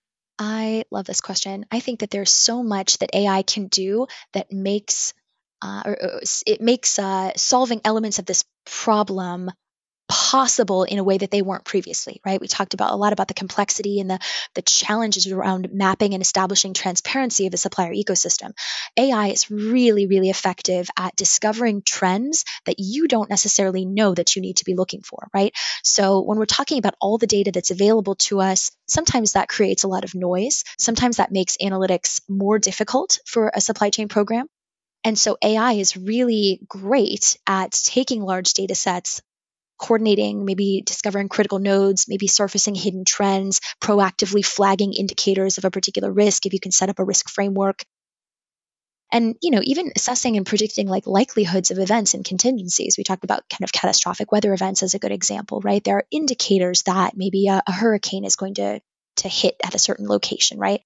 I love this question. I think that there's so much that A I can do that makes uh, or, or it makes uh, solving elements of this problem possible in a way that they weren't previously, right? We talked about a lot about the complexity and the, the challenges around mapping and establishing transparency of the supplier ecosystem. A I is really, really effective at discovering trends that you don't necessarily know that you need to be looking for, right? So when we're talking about all the data that's available to us, sometimes that creates a lot of noise. Sometimes that makes analytics more difficult for a supply chain program. And so A I is really great at taking large data sets, coordinating, maybe discovering critical nodes, maybe surfacing hidden trends, proactively flagging indicators of a particular risk if you can set up a risk framework. And, you know, even assessing and predicting like likelihoods of events and contingencies. We talked about kind of catastrophic weather events as a good example, right? There are indicators that maybe a, a hurricane is going to, to hit at a certain location, right?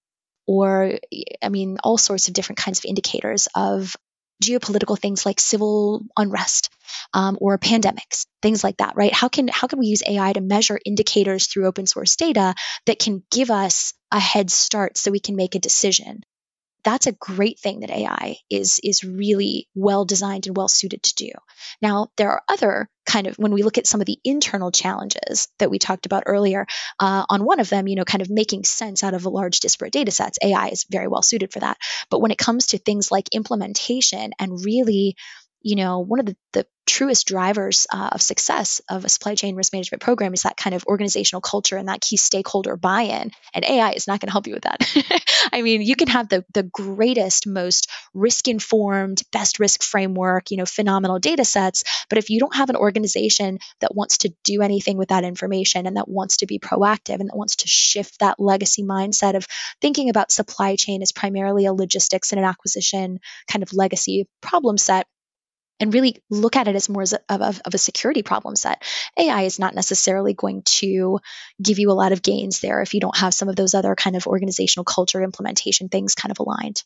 Or, I mean, all sorts of different kinds of indicators of geopolitical things like civil unrest um, or pandemics, things like that, right? How can how can we use A I to measure indicators through open source data that can give us a head start so we can make a decision? That's a great thing that A I is is really well designed and well suited to do. Now, there are other kind of, when we look at some of the internal challenges that we talked about earlier, uh, on one of them, you know, kind of making sense out of a large disparate data sets, A I is very well suited for that. But when it comes to things like implementation and really you know, one of the, the truest drivers uh, of success of a supply chain risk management program is that kind of organizational culture and that key stakeholder buy-in. And A I is not going to help you with that. I mean, you can have the the greatest, most risk-informed, best risk framework, you know, phenomenal data sets. But if you don't have an organization that wants to do anything with that information and that wants to be proactive and that wants to shift that legacy mindset of thinking about supply chain as primarily a logistics and an acquisition kind of legacy problem set, and really look at it as more as a, of, of a security problem set, A I is not necessarily going to give you a lot of gains there if you don't have some of those other kind of organizational culture implementation things kind of aligned.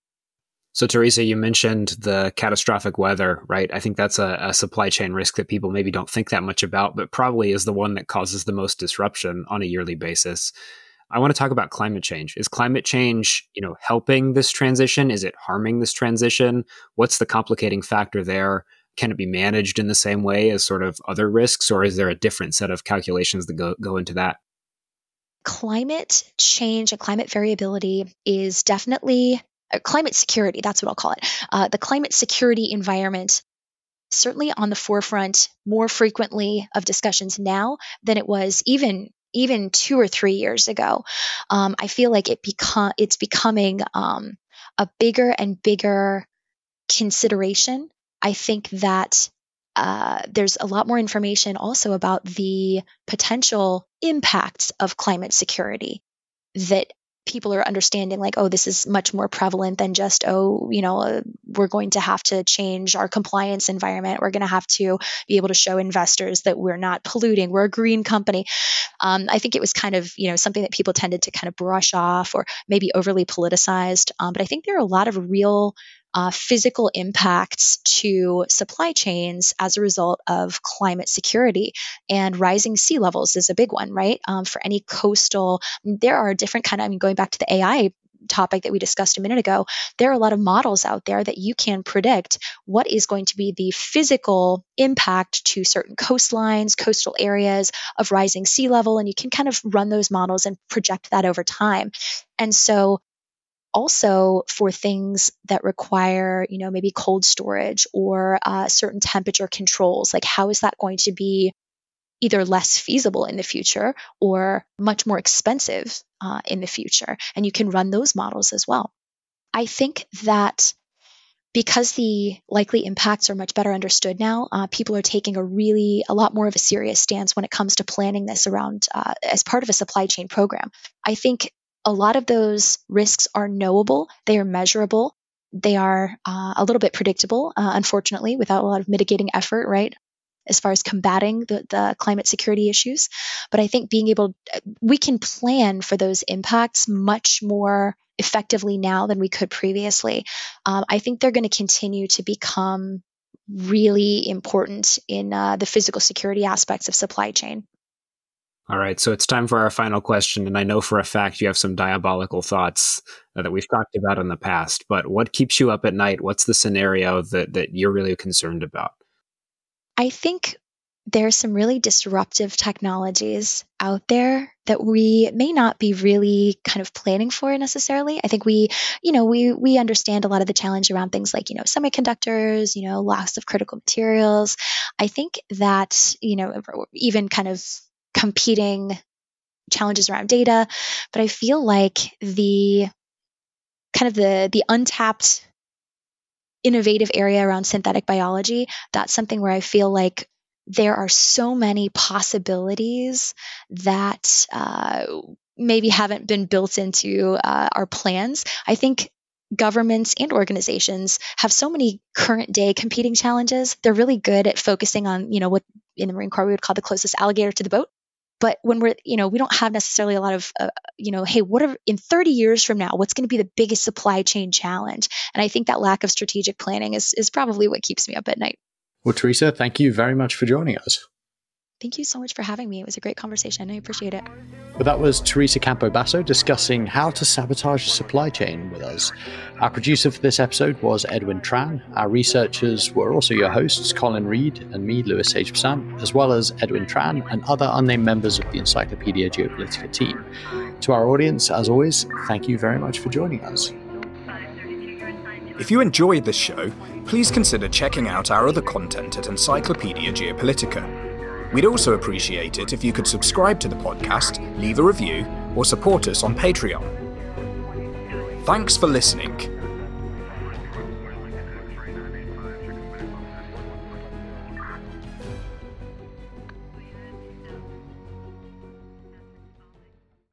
So, Teresa, you mentioned the catastrophic weather, right? I think that's a, a supply chain risk that people maybe don't think that much about, but probably is the one that causes the most disruption on a yearly basis. I want to talk about climate change. Is climate change, you know, helping this transition? Is it harming this transition? What's the complicating factor there? Can it be managed in the same way as sort of other risks, or is there a different set of calculations that go, go into that? Climate change and climate variability is definitely uh, climate security. That's what I'll call it. Uh, the climate security environment certainly on the forefront more frequently of discussions now than it was even even two or three years ago. Um, I feel like it become it's becoming um, a bigger and bigger consideration. I think that uh, there's a lot more information also about the potential impacts of climate security that people are understanding, like, oh, this is much more prevalent than just, oh, you know, uh, we're going to have to change our compliance environment. We're going to have to be able to show investors that we're not polluting. We're a green company. Um, I think it was kind of, you know, something that people tended to kind of brush off or maybe overly politicized. Um, but I think there are a lot of real uh, physical impacts to supply chains as a result of climate security, and rising sea levels is a big one, right? Um, for any coastal, there are different kind of, I mean, going back to the A I topic that we discussed a minute ago, there are a lot of models out there that you can predict what is going to be the physical impact to certain coastlines, coastal areas of rising sea level, and you can kind of run those models and project that over time. And so also for things that require, you know, maybe cold storage or uh, certain temperature controls, like how is that going to be either less feasible in the future or much more expensive uh, in the future? And you can run those models as well. I think that because the likely impacts are much better understood now, uh, people are taking a really, a lot more of a serious stance when it comes to planning this around uh, as part of a supply chain program. I think a lot of those risks are knowable, they are measurable, they are uh, a little bit predictable, uh, unfortunately, without a lot of mitigating effort, right, as far as combating the, the climate security issues. But I think being able, we can plan for those impacts much more effectively now than we could previously. Um, I think they're going to continue to become really important in uh, the physical security aspects of supply chain. All right, so it's time for our final question, and I know for a fact you have some diabolical thoughts uh, that we've talked about in the past, but what keeps you up at night? What's the scenario that, that you're really concerned about? I think there are some really disruptive technologies out there that we may not be really kind of planning for necessarily. I think we, you know, we we understand a lot of the challenge around things like, you know, semiconductors, you know, loss of critical materials. I think that, you know, even kind of competing challenges around data, but I feel like the kind of the the untapped innovative area around synthetic biology, that's something where I feel like there are so many possibilities that uh, maybe haven't been built into uh, our plans. I think governments and organizations have so many current day competing challenges. They're really good at focusing on, you know, what in the Marine Corps we would call the closest alligator to the boat. But when we're, you know, we don't have necessarily a lot of, uh, you know, hey, what are in thirty years from now, what's going to be the biggest supply chain challenge? And I think that lack of strategic planning is is probably what keeps me up at night. Well, Teresa, thank you very much for joining us. Thank you so much for having me. It was a great conversation. I appreciate it. Well, that was Teresa Campobasso discussing how to sabotage the supply chain with us. Our producer for this episode was Edwin Tran. Our researchers were also your hosts, Colin Reed and me, Lewis H. Psant, as well as Edwin Tran and other unnamed members of the Encyclopedia Geopolitica team. To our audience, as always, thank you very much for joining us. If you enjoyed this show, please consider checking out our other content at Encyclopaedia Geopolitica. We'd also appreciate it if you could subscribe to the podcast, leave a review, or support us on Patreon. Thanks for listening.